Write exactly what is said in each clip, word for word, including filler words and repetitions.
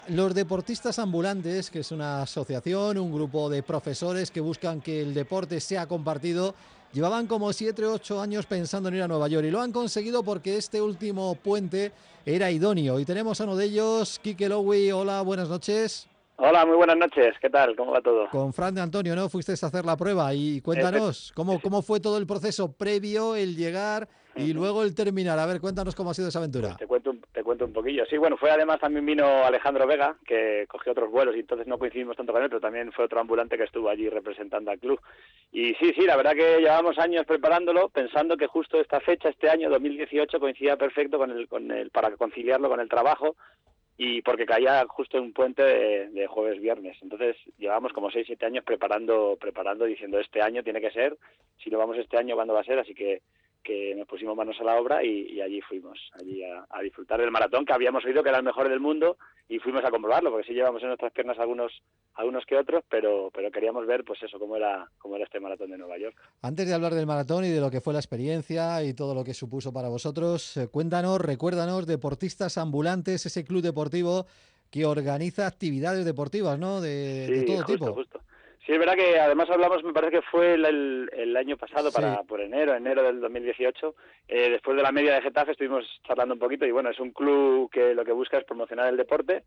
Los deportistas ambulantes, que es una asociación, un grupo de profesores que buscan que el deporte sea compartido, llevaban como siete o ocho años pensando en ir a Nueva York y lo han conseguido porque este último puente era idóneo. Y tenemos a uno de ellos, Quique Lowy. Hola, buenas noches. Hola, muy buenas noches. ¿Qué tal? ¿Cómo va todo? Con Fran de Antonio, ¿no? Fuiste a hacer la prueba y Efe- cuéntanos, ¿cómo, ese- cómo fue todo el proceso previo, el llegar y Ujú. luego el terminar? A ver, cuéntanos cómo ha sido esa Pues aventura. te cuento, un- te cuento un poquillo. Sí, bueno, fue además también vino Alejandro Vega, que cogió otros vuelos y entonces no coincidimos tanto con él, pero también fue otro ambulante que estuvo allí representando al club. Y sí, sí, la verdad que llevábamos años preparándolo, pensando que justo esta fecha, este año dos mil dieciocho, coincidía perfecto con el, con el, para conciliarlo con el trabajo y porque caía justo en un puente de, de jueves-viernes. Entonces llevábamos como seis, siete años preparando, preparando, diciendo este año tiene que ser, si no vamos este año, ¿cuándo va a ser? Así que que nos pusimos manos a la obra y, y allí fuimos, allí a, a disfrutar del maratón, que habíamos oído que era el mejor del mundo, y fuimos a comprobarlo, porque sí llevamos en nuestras piernas algunos algunos que otros, pero pero queríamos ver, pues eso, cómo era cómo era este maratón de Nueva York. Antes de hablar del maratón y de lo que fue la experiencia y todo lo que supuso para vosotros, eh, cuéntanos, recuérdanos, Deportistas Ambulantes, ese club deportivo que organiza actividades deportivas, ¿no? De, de Sí, todo justo, tipo. justo. Sí, es verdad que además hablamos, me parece que fue el, el, el año pasado, Sí, para por enero, enero del dos mil dieciocho, eh, después de la media de Getafe estuvimos charlando un poquito y bueno, es un club que lo que busca es promocionar el deporte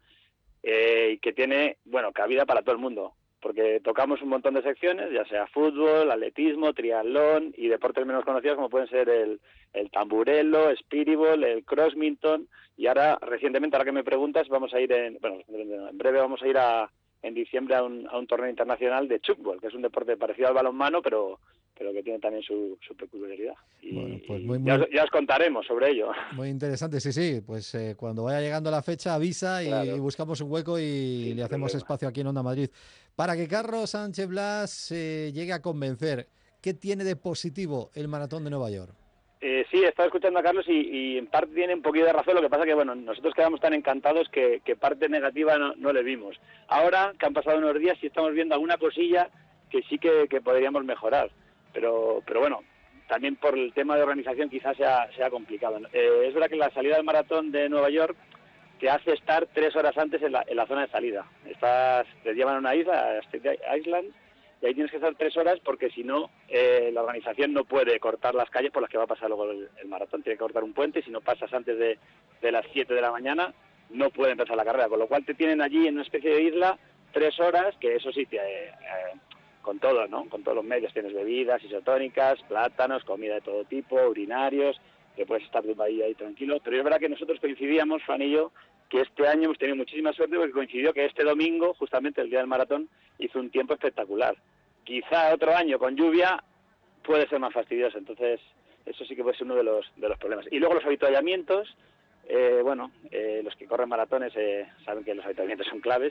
eh, y que tiene, bueno, cabida para todo el mundo, porque tocamos un montón de secciones, ya sea fútbol, atletismo, triatlón y deportes menos conocidos como pueden ser el, el tamburelo, speedball, el crossminton y ahora, recientemente, ahora que me preguntas, vamos a ir en, bueno, en breve vamos a ir a en diciembre a un, a un torneo internacional de chuckball, que es un deporte parecido al balonmano, pero pero que tiene también su, su peculiaridad. Y, bueno, pues muy, y ya, muy, os, ya os contaremos sobre ello. muy interesante. Sí, sí, pues eh, cuando vaya llegando la fecha avisa y, y Claro, buscamos un hueco y sin le hacemos problema. espacio aquí en Onda Madrid. Para que Carlos Sánchez Blas eh, llegue a convencer, ¿qué tiene de positivo el maratón de Nueva York? Eh, sí, he estado escuchando a Carlos y, y en parte tiene un poquito de razón, lo que pasa que, bueno, nosotros quedamos tan encantados que, que parte negativa no, no le vimos. Ahora, que han pasado unos días, sí estamos viendo alguna cosilla que sí que, que podríamos mejorar, pero pero bueno, también por el tema de organización quizás sea, sea complicado. Eh, es verdad que la salida del maratón de Nueva York te hace estar tres horas antes en la, en la zona de salida. Estás, te llevan a una isla, a State Island, y ahí tienes que estar tres horas porque si no, eh, la organización no puede cortar las calles por las que va a pasar luego el, el maratón. Tiene que cortar un puente y si no pasas antes de, de las siete de la mañana, no puede empezar la carrera. Con lo cual te tienen allí en una especie de isla tres horas, que eso sí, te, eh, eh, con todo, ¿no? Con todos los medios. Tienes bebidas isotónicas, plátanos, comida de todo tipo, urinarios, que puedes estar de ahí, ahí tranquilo. Pero es verdad que nosotros coincidíamos, Juan y yo, que este año hemos tenido muchísima suerte porque coincidió que este domingo, justamente el día del maratón, hizo un tiempo espectacular. Quizá otro año con lluvia puede ser más fastidioso, entonces eso sí que puede ser uno de los de los problemas. Y luego los avituallamientos, eh, bueno, eh, los que corren maratones eh, saben que los avituallamientos son claves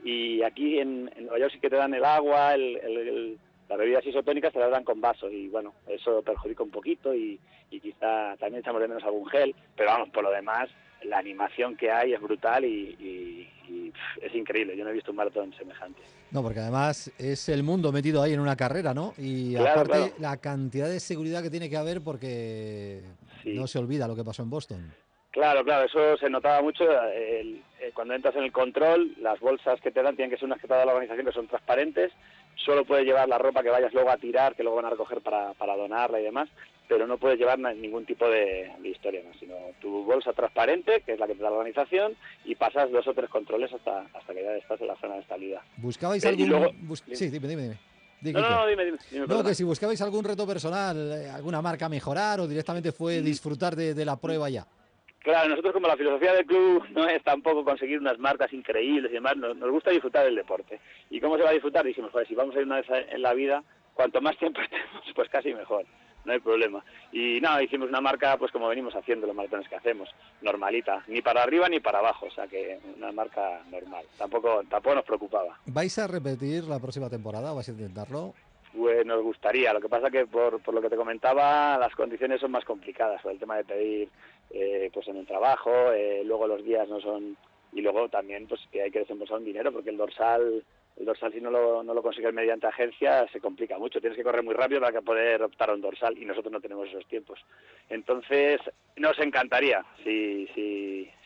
y aquí en, en Nueva York sí que te dan el agua, el, el, el, las bebidas isotónicas te las dan con vasos y bueno, eso perjudica un poquito y, y quizá también echamos de menos algún gel, pero vamos, por lo demás la animación que hay es brutal y, y, y pff, es increíble, yo no he visto un maratón semejante. No, porque además es el mundo metido ahí en una carrera, ¿no? Y Claro, aparte claro, la cantidad de seguridad que tiene que haber porque no sí. se olvida lo que pasó en Boston. Claro, claro, eso se notaba mucho. El, eh, cuando entras en el control, las bolsas que te dan tienen que ser unas que te da la organización que son transparentes. Solo puedes llevar la ropa que vayas luego a tirar, que luego van a recoger para, para donarla y demás, pero no puedes llevar ningún tipo de, de historia, ¿no? Sino tu bolsa transparente, que es la que te da la organización, y pasas dos o tres controles hasta, hasta que ya estás en la zona de salida. ¿Buscabais Eh, y algún... luego... bus- Sí, dime, dime, dime. Di, No, no, Quique. no, dime, dime, dime, No, que perdona. si buscabais algún reto personal, eh, alguna marca a mejorar o directamente fue disfrutar de, de la prueba ya. Claro, nosotros como la filosofía del club no es tampoco conseguir unas marcas increíbles y demás, nos, nos gusta disfrutar del deporte. ¿Y cómo se va a disfrutar? Dijimos, joder, si vamos a ir una vez en la vida, cuanto más tiempo estemos, pues casi mejor, no hay problema. Y nada, hicimos una marca, pues como venimos haciendo los maratones que hacemos, normalita, ni para arriba ni para abajo, o sea que una marca normal, tampoco, tampoco nos preocupaba. ¿Vais a repetir la próxima temporada o vais a intentarlo? Pues nos gustaría, lo que pasa que por, por lo que te comentaba, las condiciones son más complicadas, por el tema de pedir eh, pues en el trabajo, eh, luego los días no son, y luego también pues que hay que desembolsar un dinero, porque el dorsal, el dorsal si no lo, no lo consigues mediante agencia se complica mucho, tienes que correr muy rápido para poder optar a un dorsal y nosotros no tenemos esos tiempos. Entonces nos encantaría, si, si,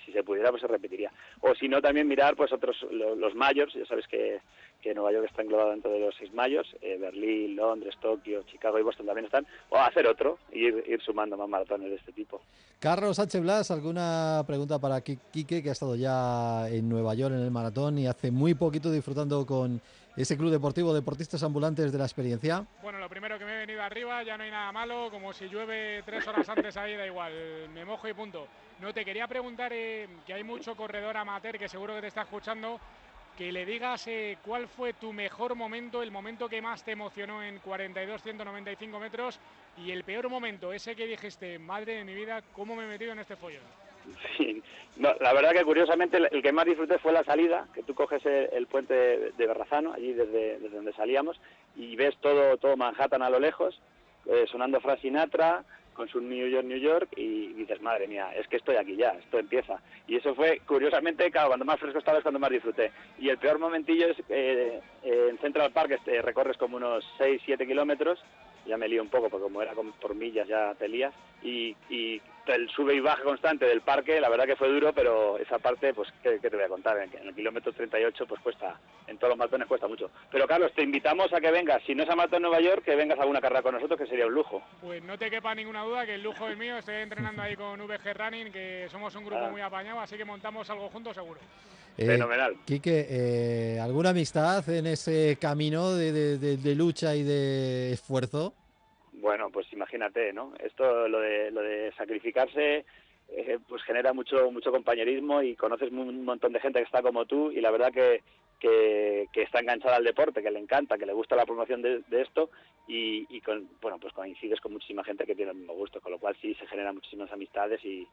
si se pudiera pues se repetiría. O si no, también mirar pues otros, los, los mayors, ya sabes que, que Nueva York está englobado dentro de los seis mayors, eh, Berlín, Londres, Tokio, Chicago y Boston también están, o hacer otro, ir, ir sumando más maratones de este tipo. Carlos H. Blas, ¿alguna pregunta para Quique, que ha estado ya en Nueva York en el maratón y hace muy poquito disfrutando con ese club deportivo, deportistas ambulantes, de la experiencia? Bueno, lo primero, que me he venido arriba, ya no hay nada malo, como si llueve tres horas antes ahí, da igual, me mojo y punto. No, te quería preguntar, eh, que hay mucho corredor amateur que seguro que te está escuchando, que le digas eh, cuál fue tu mejor momento, el momento que más te emocionó en cuarenta y dos, ciento noventa y cinco metros, y el peor momento, ese que dijiste, madre de mi vida, cómo me he metido en este follón. Sí, no, la verdad que curiosamente el, el que más disfruté fue la salida, que tú coges el, el puente de, de Berrazano, allí desde, desde donde salíamos, y ves todo, todo Manhattan a lo lejos, eh, sonando Frank Sinatra, con su New York, New York, y dices, madre mía, es que estoy aquí ya, esto empieza. Y eso fue, curiosamente, claro, cuando más fresco estaba es cuando más disfruté. Y el peor momentillo es eh, eh, en Central Park, este, recorres como unos seis, siete kilómetros, ya me lío un poco, porque como era por millas ya te lías, y, y el sube y baja constante del parque, la verdad que fue duro, pero esa parte, pues, ¿qué, qué te voy a contar? En, en el kilómetro treinta y ocho, pues cuesta, en todos los maratones cuesta mucho. Pero Carlos, te invitamos a que vengas, si no es a Maratón Nueva York, que vengas a alguna carrera con nosotros, que sería un lujo. Pues no te quepa ninguna duda que el lujo es mío, estoy entrenando ahí con V G Running, que somos un grupo ah. muy apañado, así que montamos algo juntos seguro. Eh, Fenomenal. Quique, eh, ¿alguna amistad en ese camino de, de, de, de lucha y de esfuerzo? Bueno, pues imagínate, ¿no? Esto, lo de, lo de sacrificarse, eh, pues genera mucho mucho compañerismo y conoces un montón de gente que está como tú y la verdad que, que, que está enganchada al deporte, que le encanta, que le gusta la promoción de, de esto y, y con, bueno, pues coincides con muchísima gente que tiene el mismo gusto, con lo cual sí se generan muchísimas amistades y,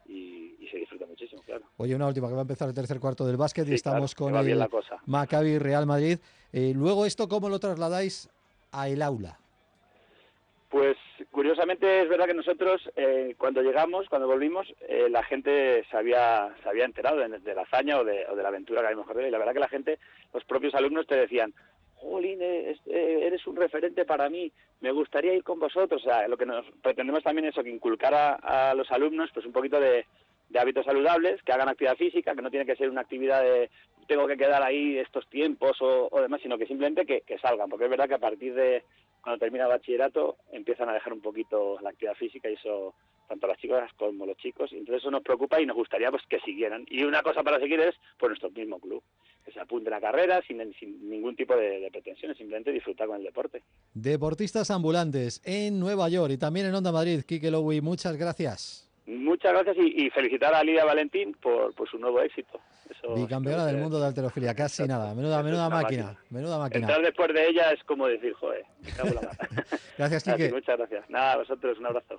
y, y se disfruta muchísimo, claro. Oye, una última, que va a empezar el tercer cuarto del básquet, sí, y estamos claro, con el cosa. Maccabi Real Madrid. Eh, luego, ¿esto cómo lo trasladáis a el aula? Pues curiosamente es verdad que nosotros eh, cuando llegamos, cuando volvimos, eh, la gente se había se había enterado de, de la hazaña o de, o de la aventura que habíamos corrido y la verdad que la gente, los propios alumnos te decían, jolín, eh, eres un referente para mí, me gustaría ir con vosotros. O sea, lo que nos pretendemos también es eso, que inculcar a, a los alumnos pues un poquito de, de hábitos saludables, que hagan actividad física, que no tiene que ser una actividad de tengo que quedar ahí estos tiempos o, o demás, sino que simplemente que, que salgan, porque es verdad que a partir de cuando termina el bachillerato empiezan a dejar un poquito la actividad física y eso tanto las chicas como los chicos, y entonces eso nos preocupa y nos gustaría pues que siguieran. Y una cosa para seguir es por nuestro mismo club, que se apunten a carreras sin, sin ningún tipo de, de pretensiones, simplemente disfrutar con el deporte. Deportistas ambulantes en Nueva York y también en Onda Madrid. Quique Lowy, muchas gracias. Muchas gracias y, y felicitar a Lidia Valentín por, por su nuevo éxito. Eso, bicampeona del mundo de alterofilia, casi nada. Menuda, menuda máquina, máquina, menuda máquina. Entrar después de ella es como decir, joder, me cago en la mano. Gracias, Quique. Muchas gracias. Nada, a vosotros, un abrazo.